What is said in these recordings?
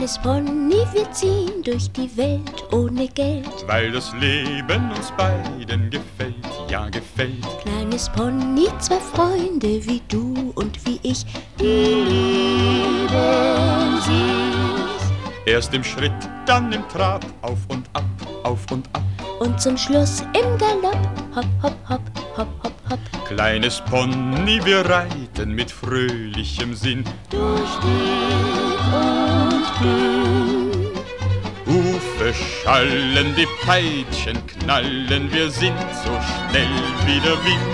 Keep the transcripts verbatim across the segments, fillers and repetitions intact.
Kleines Pony, wir ziehen durch die Welt ohne Geld, weil das Leben uns beiden gefällt, ja gefällt. Kleines Pony, zwei Freunde wie du und wie ich, die lieben sich. Erst im Schritt, dann im Trab, auf und ab, auf und ab. Und zum Schluss im Galopp, hopp, hopp, hopp, hopp, hopp, hopp. Kleines Pony, wir reiten mit fröhlichem Sinn durch dick und dünn. Hufe schallen, die Peitschen knallen, wir sind so schnell wie der Wind.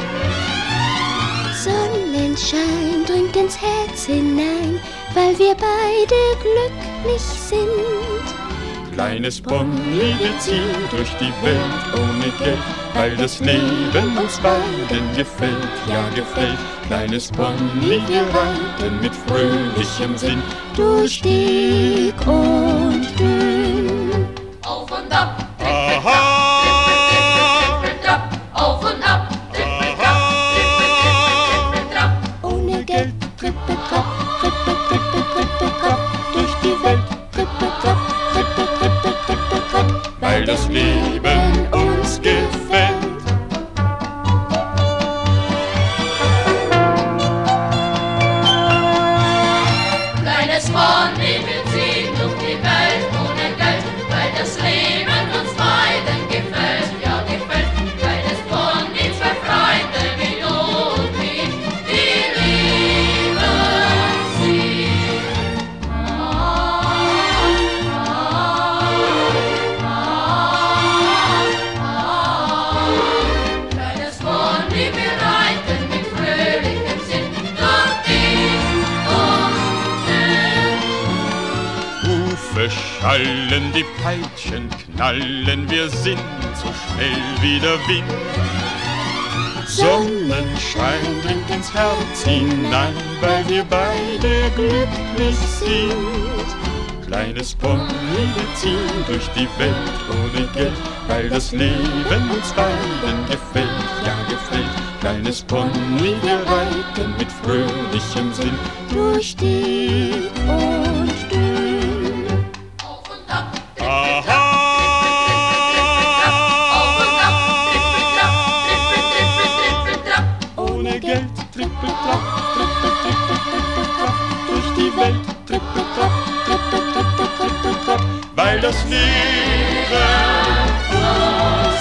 Sonnenschein dringt ins Herz hinein, weil wir beide glücklich sind. Kleines Pony, wir ziehen durch die Welt ohne Geld, weil das Leben uns beiden gefällt, ja gefällt. Kleines Pony, wir reiten mit fröhlichem Sinn durch dick und dünn. Auf und ab, aha, trippeltrapp, auf und ab, trippeltrapp, trippeltrapp. Ohne Geld, trippeltrapp, trippel, trippel, trippeltrapp, durch die Welt, trippeltrapp, trippel, trippel, trippeltrapp, weil das Leben uns gefällt. Kleines Pony, wir ziehen durch die Welt ohne Geld, weil das Leben uns beiden gefällt, ja gefällt. Kleines Pony, zwei Freunde wie du und wie ich, die lieben sich. Ah, ah, ah, ah. Kleines Pony, wir reiten mit fröhlichem Sinn durch dick und Hufe schallen, die Peitschen knallen, wir sind so schnell wie der Wind. Sonnenschein dringt ins Herz hinein, weil wir beide glücklich sind. Kleines Pony, wir ziehen durch die Welt ohne Geld, weil das Leben uns beiden gefällt, ja gefällt. Kleines Pony, wir reiten mit fröhlichem Sinn durch dick und dünn. auf und ab, aha, auf und ab, trippeltrapp, trippel, trippel, trippeltrapp. ohne Geld, trippeltrapp, trippel, trippel, trippeltrapp, durch die Welt, trippeltrapp, trippel, trippel, trippeltrapp, weil das Leben uns